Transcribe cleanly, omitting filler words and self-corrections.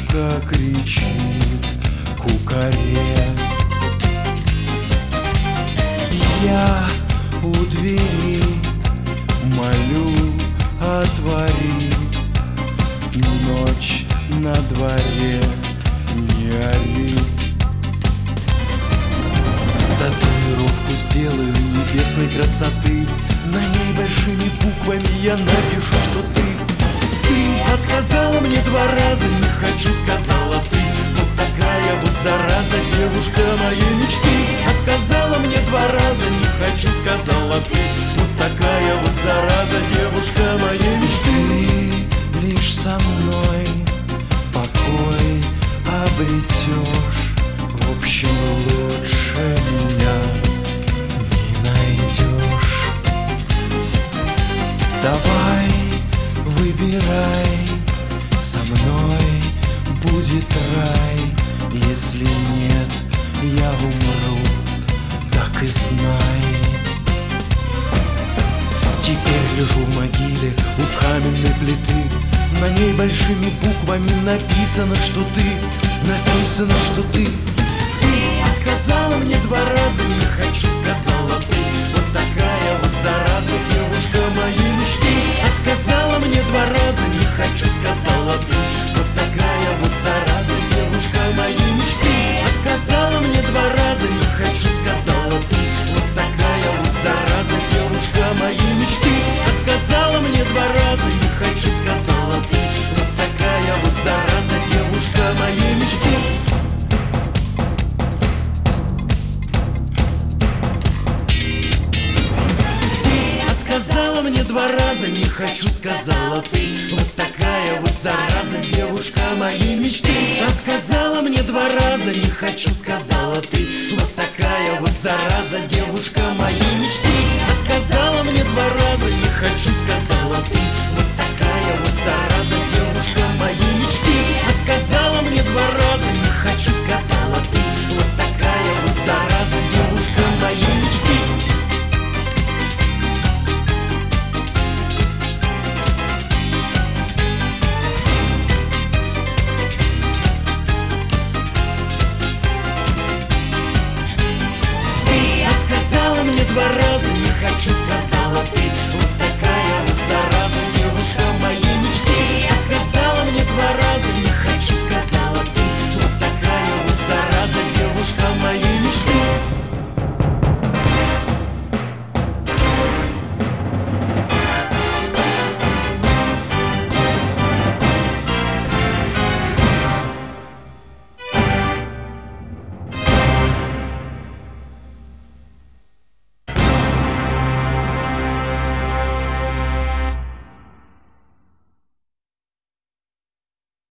девушка кричит кукаре. Я у двери молю, отвори, ночь на дворе, не ори. Татуировку сделаю небесной красоты, на ней большими буквами я напишу, что ты отказала мне 2 раза, не хочу, сказала ты. Вот такая вот зараза, девушка моей мечты. Отказала мне 2 раза, не хочу, сказала ты. Вот такая вот зараза, девушка моей мечты. Ты лишь со мной покой обретешь, в общем, лучше меня не найдешь. Давай, выбирай, со мной будет рай. Если нет, я умру, так и знай. Теперь лежу в могиле у каменной плиты, на ней большими буквами написано, что ты. Написано, что ты отказала мне 2 раза, не хочу, сказала ты. Вот такая вот зараза, девушка моей мечты. Отказала мне 2 раза, не хочу, сказала ты. Вот такая вот зараза, девушка моей мечты. Отказала мне 2 раза, не хочу, сказала ты. Вот такая вот зараза, девушка моей мечты. Отказала мне 2 раза, не хочу, сказала ты. Вот такая вот зараза, девушка моей мечты. Отказала мне 2 раза, не хочу, сказала ты. Вот такая вот зараза, девушка моей мечты. Отказала мне 2 раза, не хочу, сказала ты. Вот такая вот зараза, девушка моей мечты. Отказала мне 2 раза, не хочу, сказала ты. Вот такая вот зараза, девушка моей мечты. Отказала мне 2 раза, не хочу, сказала